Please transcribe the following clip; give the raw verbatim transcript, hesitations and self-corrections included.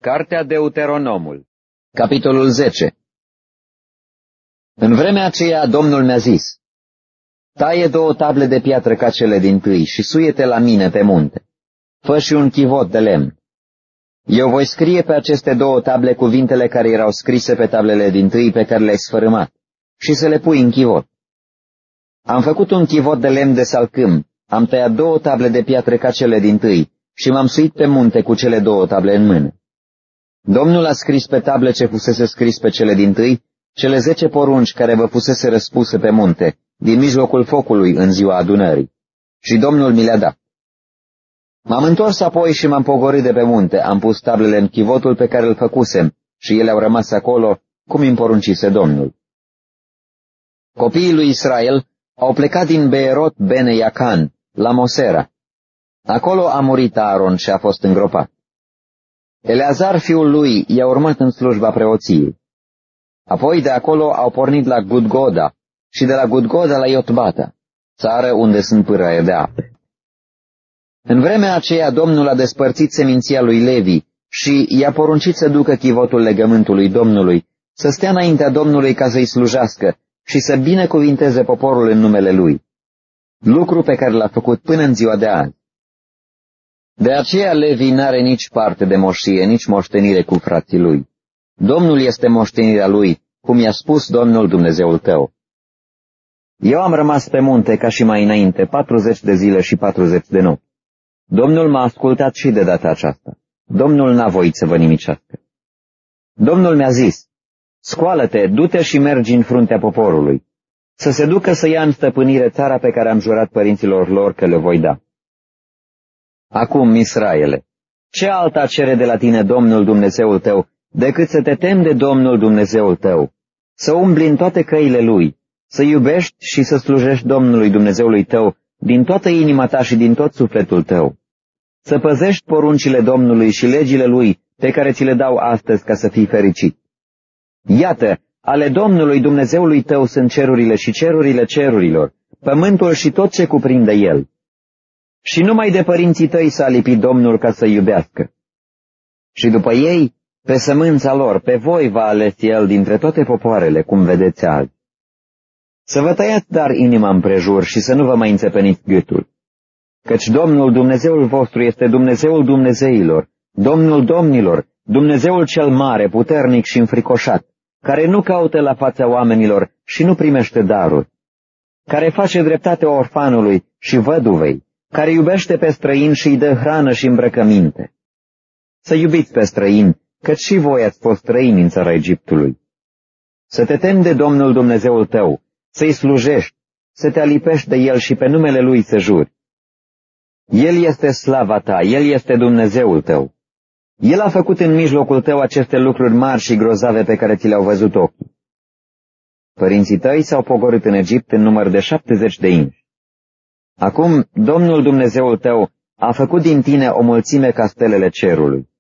Cartea Deuteronomul, capitolul zece. În vremea aceea Domnul mi-a zis: taie două table de piatră ca cele dintâi și suie-te la mine pe munte. Fă și un chivot de lemn. Eu voi scrie pe aceste două table cuvintele care erau scrise pe tablele dintâi pe care le-ai sfărâmat și să le pui în chivot. Am făcut un chivot de lemn de salcâm, am tăiat două table de piatră ca cele dintâi și m-am suit pe munte cu cele două table în mână. Domnul a scris pe table ce fusese scris pe cele dintâi, cele zece porunci care vă fusese răspuse pe munte, din mijlocul focului în ziua adunării. Și Domnul mi le-a dat. M-am întors apoi și m-am pogorât de pe munte, am pus tablele în chivotul pe care îl făcusem și ele au rămas acolo, cum îmi poruncise Domnul. Copiii lui Israel au plecat din Beerot Bene Iacan la Mosera. Acolo a murit Aaron și a fost îngropat. Eleazar, fiul lui, i-a urmat în slujba preoției. Apoi de acolo au pornit la Gudgoda și de la Gudgoda la Iotbata, țară unde sunt pâraie de ape. În vremea aceea Domnul a despărțit seminția lui Levi și i-a poruncit să ducă chivotul legământului Domnului, să stea înaintea Domnului ca să-i slujească și să binecuvinteze poporul în numele lui, lucru pe care l-a făcut până în ziua de azi. De aceea Levi n-are nici parte de moșie, nici moștenire cu frații lui. Domnul este moștenirea lui, cum i-a spus Domnul Dumnezeul tău. Eu am rămas pe munte ca și mai înainte, patruzeci de zile și patruzeci de nopți. Domnul m-a ascultat și de data aceasta. Domnul n-a voit să vă nimicească. Domnul mi-a zis: scoală-te, du-te și mergi în fruntea poporului, să se ducă să ia în stăpânire țara pe care am jurat părinților lor că le voi da. Acum, Israele, ce alta cere de la tine Domnul Dumnezeul tău, decât să te temi de Domnul Dumnezeul tău, să umbli în toate căile Lui, să iubești și să slujești Domnului Dumnezeului tău din toată inima ta și din tot sufletul tău, să păzești poruncile Domnului și legile Lui pe care ți le dau astăzi ca să fii fericit. Iată, ale Domnului Dumnezeului tău sunt cerurile și cerurile cerurilor, pământul și tot ce cuprinde el. Și numai de părinții tăi s-a lipit Domnul ca să iubească. Și după ei, pe sămânța lor, pe voi va ales el dintre toate popoarele, cum vedeți azi. Să vă tăiați dar inima împrejur și să nu vă mai înțepeniți gâtul. Căci Domnul Dumnezeul vostru este Dumnezeul Dumnezeilor, Domnul Domnilor, Dumnezeul cel mare, puternic și înfricoșat, care nu caută la fața oamenilor și nu primește daruri, care face dreptate orfanului și văduvei, care iubește pe străin și îi dă hrană și îmbrăcăminte. Să iubiți pe străini, căci și voi ați fost străini în țara Egiptului. Să te temi de Domnul Dumnezeul tău, să-i slujești, să te alipești de el și pe numele lui să juri. El este slava ta, el este Dumnezeul tău. El a făcut în mijlocul tău aceste lucruri mari și grozave pe care ți le-au văzut ochii. Părinții tăi s-au pogorât în Egipt în număr de șaptezeci de inși. Acum Domnul Dumnezeul tău a făcut din tine o mulțime ca stelele cerului.